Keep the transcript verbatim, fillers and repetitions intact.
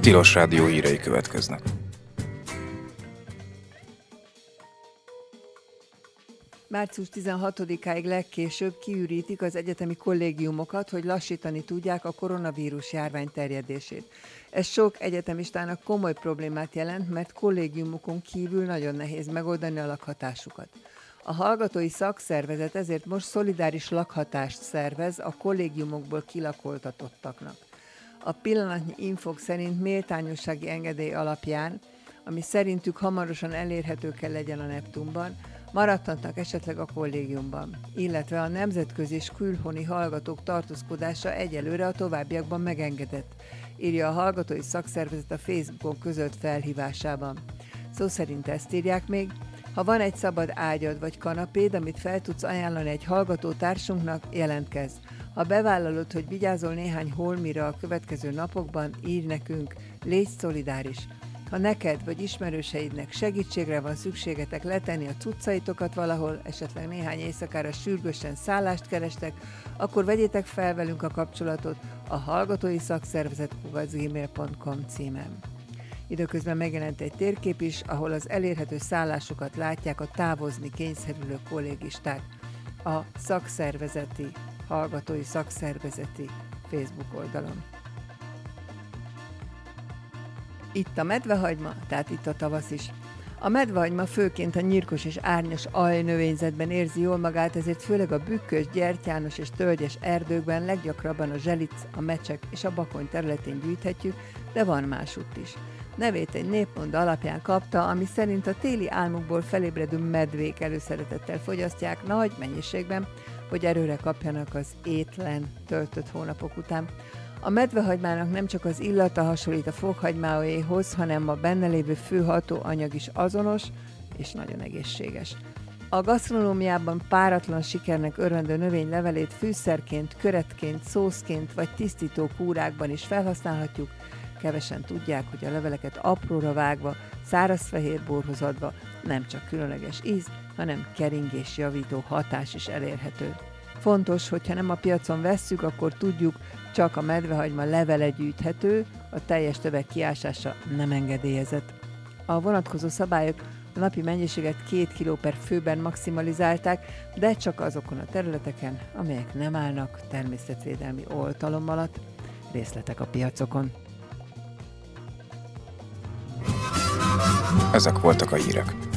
Tilos Rádió hírei következnek. március tizenhatodikáig legkésőbb kiürítik az egyetemi kollégiumokat, hogy lassítani tudják a koronavírus járvány terjedését. Ez sok egyetemistának komoly problémát jelent, mert kollégiumokon kívül nagyon nehéz megoldani a lakhatásukat. A hallgatói szakszervezet ezért most szolidáris lakhatást szervez a kollégiumokból kilakoltatottaknak. A pillanatnyi infók szerint méltányossági engedély alapján, ami szerintük hamarosan elérhető kell legyen a Neptunban, maradhatnak esetleg a kollégiumban, illetve a nemzetközi és külhoni hallgatók tartózkodása egyelőre a továbbiakban megengedett, írja a hallgatói szakszervezet a Facebookon közölt felhívásában. Szó szerint ezt írják még: ha van egy szabad ágyad vagy kanapéd, amit fel tudsz ajánlani egy hallgató társunknak, jelentkezz. Ha bevállalod, hogy vigyázol néhány holmira a következő napokban, írj nekünk, légy szolidáris. Ha neked vagy ismerőseidnek segítségre van szükségetek letenni a cuccaitokat valahol, esetleg néhány éjszakára sürgősen szállást kerestek, akkor vegyétek fel velünk a kapcsolatot a hallgatói szakszervezet kukac gmail pont com címen. Időközben megjelent egy térkép is, ahol az elérhető szállásokat látják a távozni kényszerülő kollégisták a szakszervezeti, hallgatói szakszervezeti Facebook oldalon. Itt a medvehagyma, tehát itt a tavasz is. A medvehagyma főként a nyírkos és árnyas aljnövényzetben érzi jól magát, ezért főleg a bükkös, gyertyános és tölgyes erdőkben, leggyakrabban a zselic, a mecsek és a bakony területén gyűjthetjük, de van másutt is. Nevét egy népmonda alapján kapta, ami szerint a téli álmukból felébredő medvék előszeretettel fogyasztják nagy mennyiségben, hogy erőre kapjanak az étlen, töltött hónapok után. A medvehagymának nem csak az illata hasonlít a fokhagymáéhoz, hanem a benne lévő fő hatóanyag is azonos és nagyon egészséges. A gasztronómiában páratlan sikernek örvendő növény levelét fűszerként, köretként, szószként vagy tisztító kúrákban is felhasználhatjuk. Kevesen tudják, hogy a leveleket apróra vágva, száraz fehér borhoz adva nem csak különleges íz, hanem keringésjavító hatás is elérhető. Fontos, hogyha nem a piacon vesszük, akkor tudjuk, csak a medvehagyma levele gyűjthető, a teljes tömeg kiásása nem engedélyezett. A vonatkozó szabályok a napi mennyiséget két kiló per főben maximalizálták, de csak azokon a területeken, amelyek nem állnak természetvédelmi oltalom alatt. Részletek a piacokon. Ezek voltak a hírek.